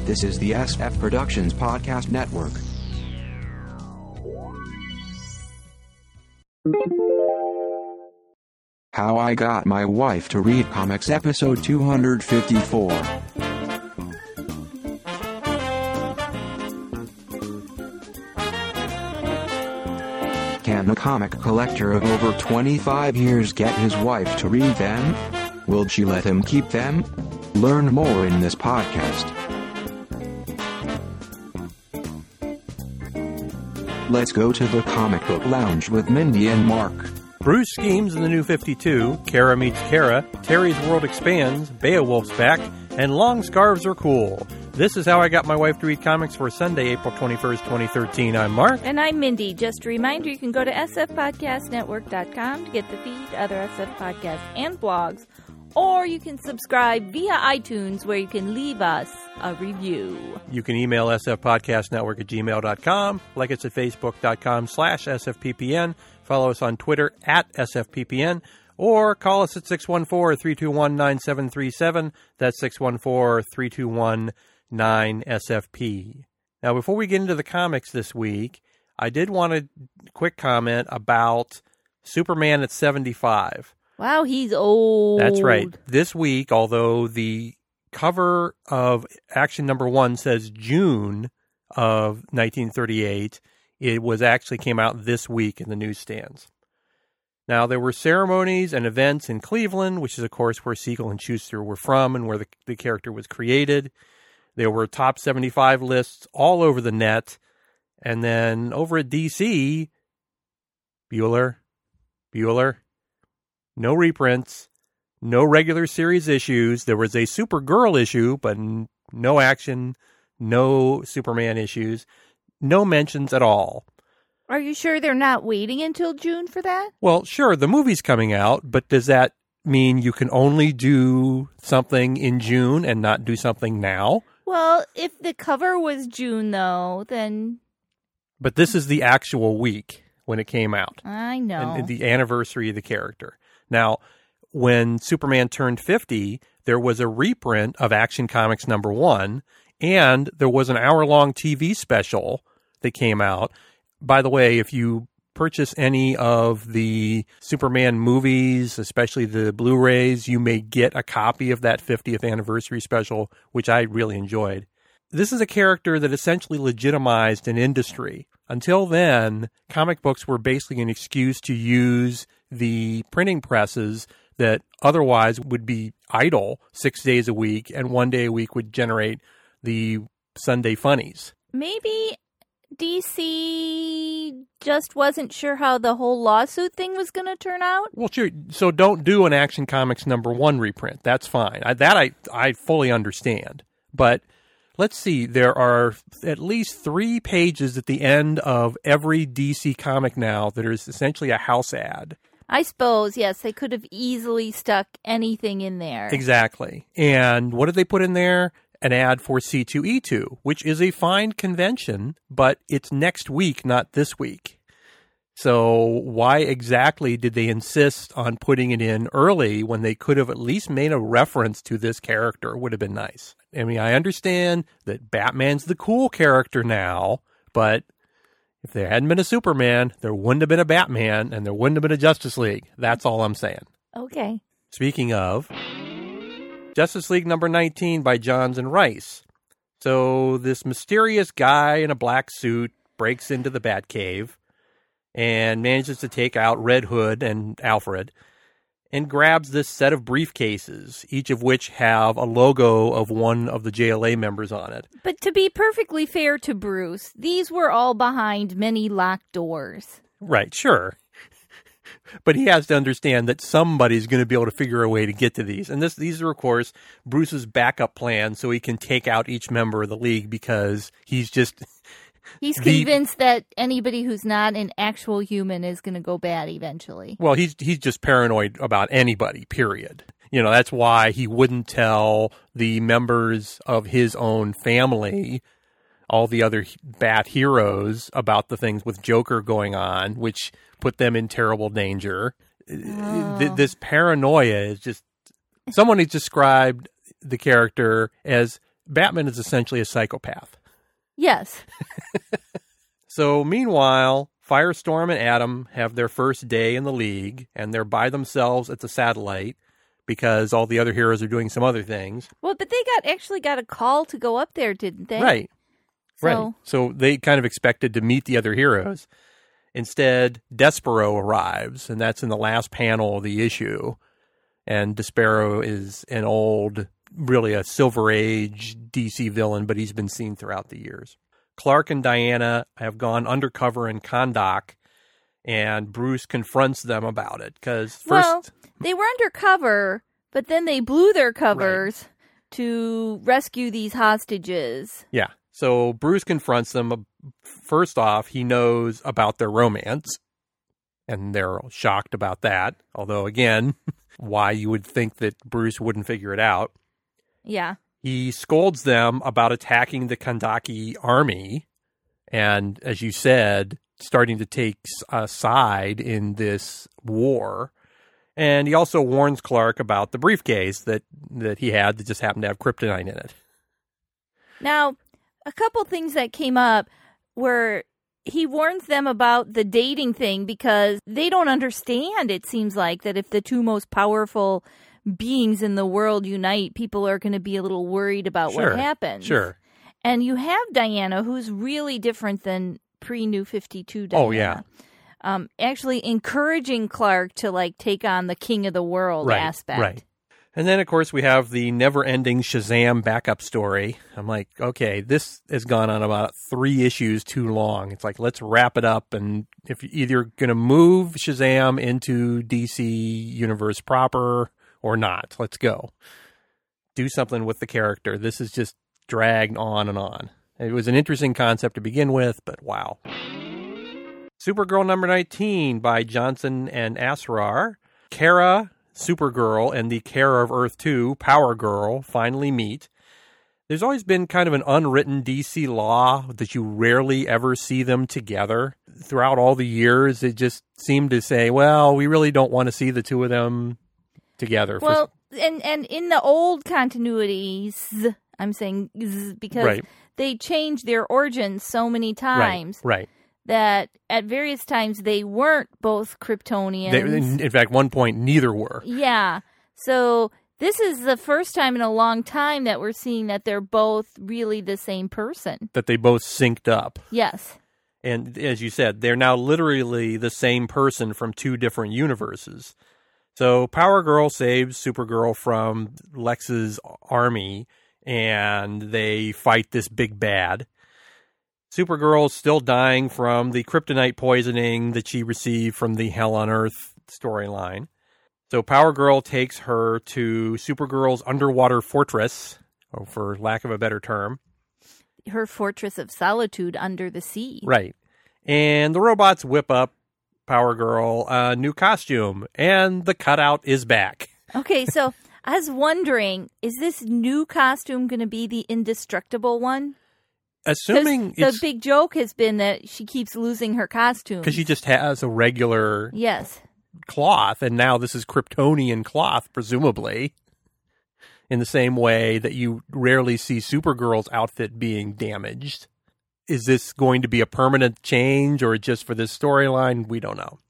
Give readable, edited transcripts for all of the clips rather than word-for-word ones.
This is the SF Productions Podcast Network. How I Got My Wife to Read Comics, episode 254. Can a comic collector of over 25 years get his wife to read them? Will she let him keep them? Learn more in this podcast. Let's go to the comic book lounge with Mindy and Mark. Bruce schemes in the New 52, Kara meets Kara, Terry's world expands, Beowulf's back, and long scarves are cool. This is How I Got My Wife to Read Comics for Sunday, April 21st, 2013. I'm Mark. And I'm Mindy. Just a reminder, you can go to sfpodcastnetwork.com to get the feed, other SF podcasts, and blogs. Or you can subscribe via iTunes, where you can leave us a review. You can email sfpodcastnetwork@gmail.com, like us at facebook.com/sfppn, follow us on Twitter @sfppn, or call us at 614-321-9737. That's 614-321-9SFP. Now, before we get into the comics this week, I did want a quick comment about Superman at 75. Wow, he's old. That's right. This week, although the cover of Action number 1 says June of 1938, it was actually came out this week in the newsstands. Now, there were ceremonies and events in Cleveland, which is, of course, where Siegel and Schuster were from and where the character was created. There were top 75 lists all over the net. And then over at DC, Bueller, no reprints, no regular series issues. There was a Supergirl issue, but no Action, no Superman issues, no mentions at all. Are you sure they're not waiting until June for that? Well, sure, the movie's coming out, but does that mean you can only do something in June and not do something now? Well, if the cover was June, though, then... But this is the actual week when it came out. I know. And the anniversary of the character. Now, when Superman turned 50, there was a reprint of Action Comics number 1, and there was an hour-long TV special that came out. By the way, if you purchase any of the Superman movies, especially the Blu-rays, you may get a copy of that 50th anniversary special, which I really enjoyed. This is a character that essentially legitimized an industry. Until then, comic books were basically an excuse to use the printing presses that otherwise would be idle 6 days a week, and 1 day a week would generate the Sunday funnies. Maybe DC just wasn't sure how the whole lawsuit thing was going to turn out? Well, sure. So don't do an Action Comics number 1 reprint. That's fine. I fully understand. But let's see. There are at least 3 pages at the end of every DC comic now that is essentially a house ad. I suppose, yes. They could have easily stuck anything in there. Exactly. And what did they put in there? An ad for C2E2, which is a fine convention, but it's next week, not this week. So why exactly did they insist on putting it in early when they could have at least made a reference to this character? It would have been nice. I mean, I understand that Batman's the cool character now, but if there hadn't been a Superman, there wouldn't have been a Batman, and there wouldn't have been a Justice League. That's all I'm saying. Okay. Speaking of, Justice League number 19 by Johns and Rice. So this mysterious guy in a black suit breaks into the Batcave and manages to take out Red Hood and Alfred and grabs this set of briefcases, each of which have a logo of one of the JLA members on it. But to be perfectly fair to Bruce, these were all behind many locked doors. Right, sure. But he has to understand that somebody's going to be able to figure a way to get to these. And these are, of course, Bruce's backup plan so he can take out each member of the League because he's just... He's convinced that anybody who's not an actual human is going to go bad eventually. Well, he's just paranoid about anybody, period. You know, that's why he wouldn't tell the members of his own family, all the other Bat heroes, about the things with Joker going on, which put them in terrible danger. This paranoia is just... Someone has described the character as Batman is essentially a psychopath. Yes. So meanwhile, Firestorm and Atom have their first day in the League, and they're by themselves at the satellite because all the other heroes are doing some other things. Well, but they actually got a call to go up there, didn't they? Right. So, Right. So they kind of expected to meet the other heroes. Instead, Despero arrives, and that's in the last panel of the issue. And Despero is an old, really a Silver Age DC villain, but he's been seen throughout the years. Clark and Diana have gone undercover in Kahndaq, and Bruce confronts them about it. Well, they were undercover, but then they blew their covers to rescue these hostages. Yeah. So Bruce confronts them. First off, he knows about their romance, and they're shocked about that. Although, again, why you would think that Bruce wouldn't figure it out. Yeah. He scolds them about attacking the Kandaki army, and as you said, starting to take a side in this war. And he also warns Clark about the briefcase that he had that just happened to have kryptonite in it. Now, a couple things that came up were he warns them about the dating thing because they don't understand, it seems like, that if the two most powerful beings in the world unite, people are going to be a little worried about what happens. Sure. And you have Diana, who's really different than pre-New 52 Diana. Oh, yeah. Actually encouraging Clark to, take on the king of the world aspect. Right. And then, of course, we have the never-ending Shazam backup story. I'm like, okay, this has gone on about 3 issues too long. It's like, let's wrap it up. And if you're either going to move Shazam into DC Universe proper or not, let's go. Do something with the character. This is just dragged on and on. It was an interesting concept to begin with, but wow. Supergirl number 19 by Johnson and Asrar. Kara, Supergirl, and the Kara of Earth 2, Power Girl, finally meet. There's always been kind of an unwritten DC law that you rarely ever see them together. Throughout all the years, it just seemed to say, well, we really don't want to see the two of them together. Well, and in the old continuities, I'm saying because they changed their origins so many times. Right. That at various times they weren't both Kryptonians. In fact, one point, neither were. Yeah. So this is the first time in a long time that we're seeing that they're both really the same person. That they both synced up. Yes. And as you said, they're now literally the same person from 2 different universes. So Power Girl saves Supergirl from Lex's army, and they fight this big bad. Supergirl's still dying from the kryptonite poisoning that she received from the Hell on Earth storyline. So Power Girl takes her to Supergirl's underwater fortress, or for lack of a better term. Her fortress of solitude under the sea. Right. And the robots whip up Power Girl a new costume, and the cutout is back. Okay, so I was wondering, is this new costume going to be the indestructible one? Assuming the big joke has been that she keeps losing her costume. Because she just has a regular cloth, and now this is Kryptonian cloth, presumably, in the same way that you rarely see Supergirl's outfit being damaged. Is this going to be a permanent change, or just for this storyline? We don't know.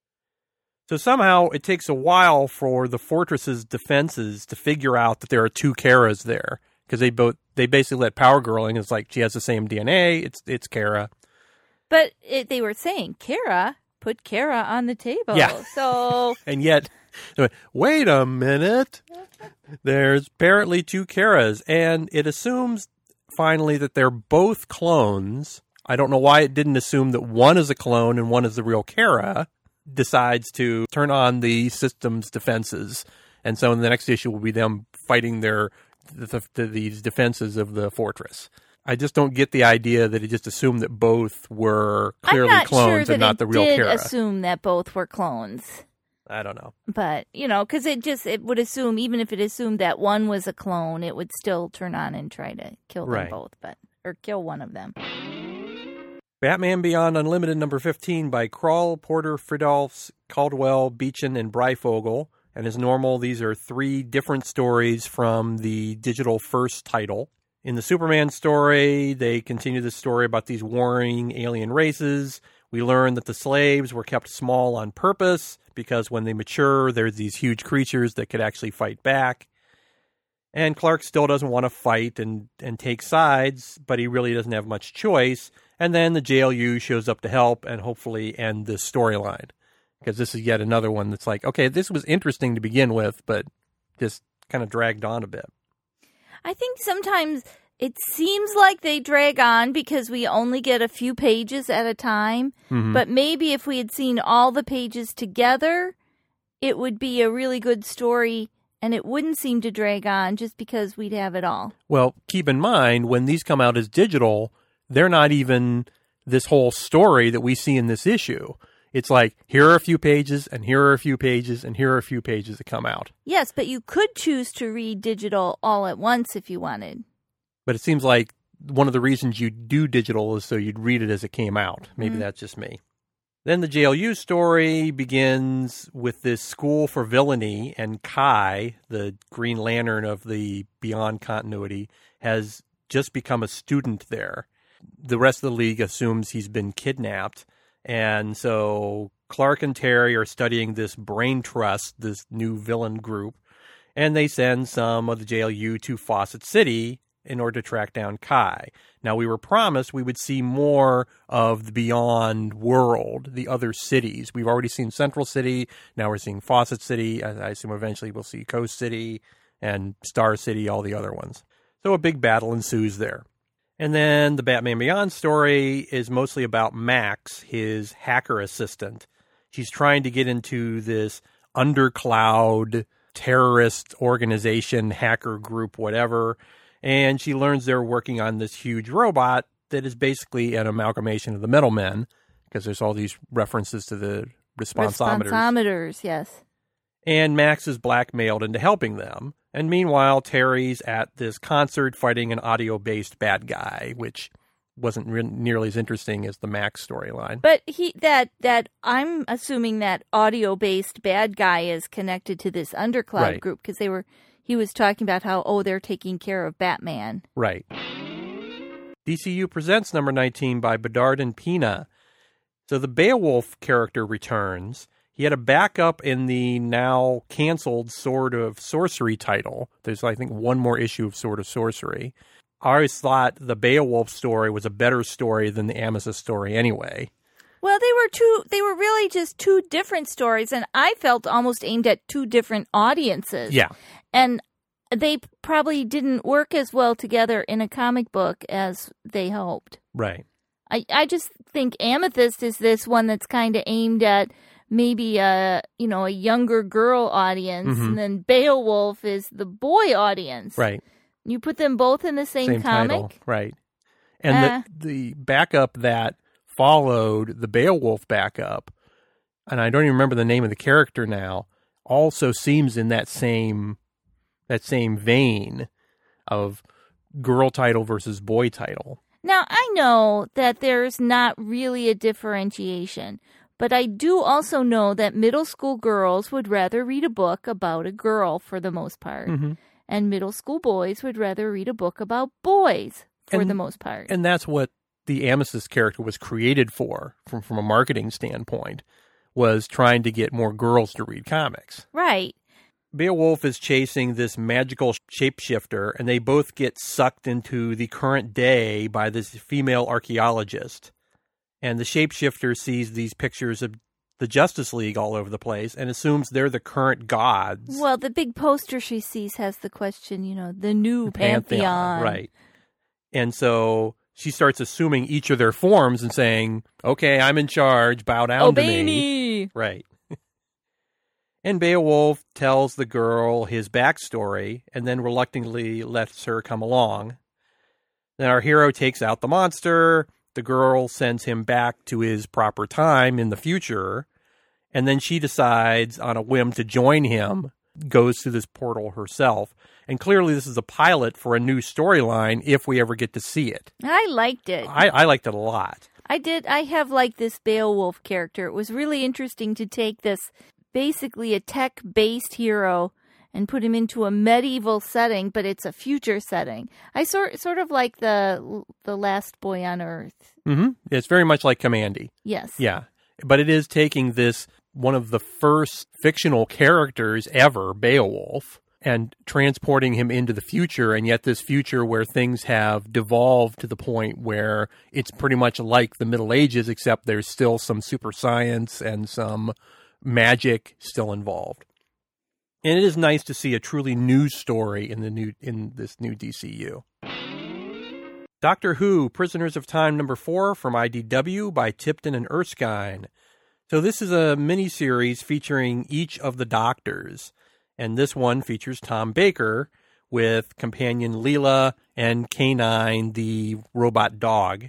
So somehow it takes a while for the Fortress's defenses to figure out that there are 2 Karas there. Because they basically let Power Girl in. It's like she has the same DNA. It's Kara. But they were saying, Kara, put Kara on the table. Yeah. So and yet, wait a minute. There's apparently 2 Karas. And it assumes, finally, that they're both clones. I don't know why it didn't assume that one is a clone and one is the real Kara. Decides to turn on the system's defenses. And so in the next issue will be them fighting these defenses of the fortress. I just don't get the idea that it just assumed that both were clearly clones and not the real Kara. I'm not sure that it did assume that both were clones. I don't know. But, because it would assume, even if it assumed that one was a clone, it would still turn on and try to kill them both, or kill one of them. Batman Beyond Unlimited number 15 by Kroll, Porter, Fridolfs, Caldwell, Beechin, and Breyfogle. And as normal, these are 3 different stories from the digital first title. In the Superman story, they continue the story about these warring alien races. We learn that the slaves were kept small on purpose because when they mature, there's these huge creatures that could actually fight back. And Clark still doesn't want to fight and take sides, but he really doesn't have much choice. And then the JLU shows up to help and hopefully end this storyline. Because this is yet another one that's like, okay, this was interesting to begin with, but just kind of dragged on a bit. I think sometimes it seems like they drag on because we only get a few pages at a time. Mm-hmm. But maybe if we had seen all the pages together, it would be a really good story and it wouldn't seem to drag on just because we'd have it all. Well, keep in mind, when these come out as digital, they're not even this whole story that we see in this issue. It's like, here are a few pages, and here are a few pages, and here are a few pages that come out. Yes, but you could choose to read digital all at once if you wanted. But it seems like one of the reasons you do digital is so you'd read it as it came out. Maybe that's just me. Then the JLU story begins with this school for villainy, and Kai, the Green Lantern of the Beyond continuity, has just become a student there. The rest of the League assumes he's been kidnapped. And so Clark and Terry are studying this Brain Trust, this new villain group, and they send some of the JLU to Fawcett City in order to track down Kai. Now, we were promised we would see more of the Beyond world, the other cities. We've already seen Central City. Now we're seeing Fawcett City. I assume eventually we'll see Coast City and Star City, all the other ones. So a big battle ensues there. And then the Batman Beyond story is mostly about Max, his hacker assistant. She's trying to get into this undercloud terrorist organization, hacker group, whatever. And she learns they're working on this huge robot that is basically an amalgamation of the Metalmen, because there's all these references to the responsometers. Responsometers, yes. And Max is blackmailed into helping them. And meanwhile, Terry's at this concert fighting an audio-based bad guy, which wasn't nearly as interesting as the Max storyline. But that I'm assuming that audio-based bad guy is connected to this Undercloud group because he was talking about how they're taking care of Batman. Right. DCU Presents number 19 by Bedard and Pina. So the Beowulf character returns. He had a backup in the now canceled Sword of Sorcery title. There's, I think, one more issue of Sword of Sorcery. I always thought the Beowulf story was a better story than the Amethyst story anyway. Well, they were really just two different stories, and I felt almost aimed at two different audiences. Yeah. And they probably didn't work as well together in a comic book as they hoped. Right. I just think Amethyst is this one that's kind of aimed at maybe a younger girl audience, and then Beowulf is the boy audience. Right. You put them both in the same comic? Title. Right. And the backup that followed the Beowulf backup, and I don't even remember the name of the character now, also seems in that same vein of girl title versus boy title. Now, I know that there's not really a differentiation, but I do also know that middle school girls would rather read a book about a girl for the most part, and middle school boys would rather read a book about boys for the most part. And that's what the Amethyst character was created for, from a marketing standpoint, was trying to get more girls to read comics. Right. Beowulf is chasing this magical shapeshifter, and they both get sucked into the current day by this female archaeologist. And the shapeshifter sees these pictures of the Justice League all over the place and assumes they're the current gods. Well, the big poster she sees has the question, the new Pantheon. Right. And so she starts assuming each of their forms and saying, okay, I'm in charge, bow down to me. Right. And Beowulf tells the girl his backstory and then reluctantly lets her come along. Then our hero takes out the monster. The girl sends him back to his proper time in the future. And then she decides on a whim to join him, goes through this portal herself. And clearly this is a pilot for a new storyline if we ever get to see it. I liked it. I liked it a lot. I did. I have liked this Beowulf character. It was really interesting to take this basically a tech-based hero and put him into a medieval setting, but it's a future setting. I sort of like the Last Boy on Earth. Mm-hmm. It's very much like Commandy. Yes. Yeah. But it is taking this, one of the first fictional characters ever, Beowulf, and transporting him into the future, and yet this future where things have devolved to the point where it's pretty much like the Middle Ages, except there's still some super science and some magic still involved. And it is nice to see a truly new story in this new DCU. Doctor Who, Prisoners of Time number 4 from IDW by Tipton and Erskine. So this is a miniseries featuring each of the Doctors. And this one features Tom Baker with companion Leela and K9, the robot dog.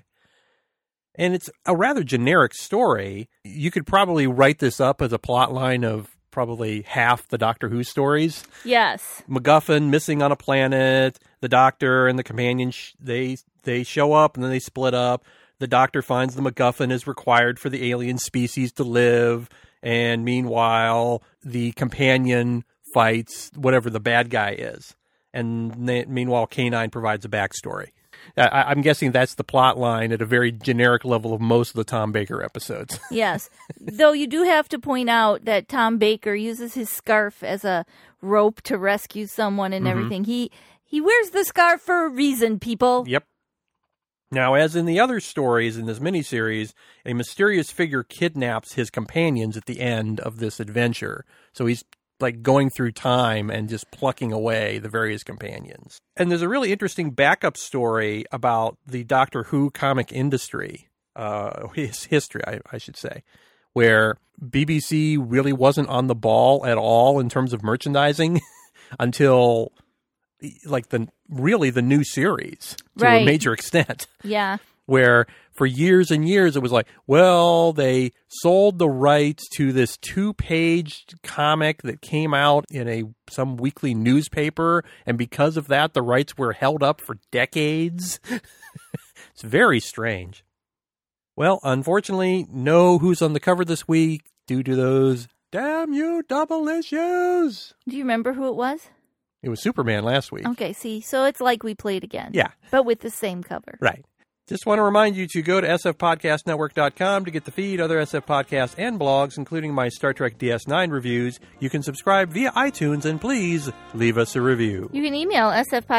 And it's a rather generic story. You could probably write this up as a plot line of probably half the Doctor Who stories. Yes. MacGuffin missing on a planet, the Doctor and the companion, they show up and then they split up. The Doctor finds the MacGuffin is required for the alien species to live. And meanwhile, the companion fights whatever the bad guy is. And meanwhile, K9 provides a backstory. I'm guessing that's the plot line at a very generic level of most of the Tom Baker episodes. Yes. Though you do have to point out that Tom Baker uses his scarf as a rope to rescue someone and everything. He wears the scarf for a reason, people. Yep. Now, as in the other stories in this miniseries, a mysterious figure kidnaps his companions at the end of this adventure. So he's like going through time and just plucking away the various companions. And there's a really interesting backup story about the Doctor Who comic industry, his history, I should say, where BBC really wasn't on the ball at all in terms of merchandising until like the new series to a major extent. Yeah. Where for years and years it was like, well, they sold the rights to this 2-page comic that came out in some weekly newspaper, and because of that, the rights were held up for decades. It's very strange. Well, unfortunately, no Who's on the Cover this week due to those damn you double issues. Do you remember who it was? It was Superman last week. Okay, see, so it's like we played again. Yeah. But with the same cover. Right. Just want to remind you to go to sfpodcastnetwork.com to get the feed, other SF podcasts, and blogs, including my Star Trek DS9 reviews. You can subscribe via iTunes, and please leave us a review. You can email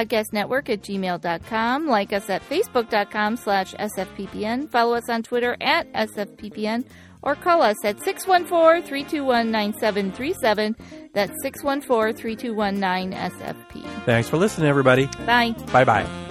sfpodcastnetwork@gmail.com, like us at facebook.com/sfppn, follow us on Twitter at sfppn, or call us at 614-321-9737. That's 614-321-9SFP. Thanks for listening, everybody. Bye. Bye-bye.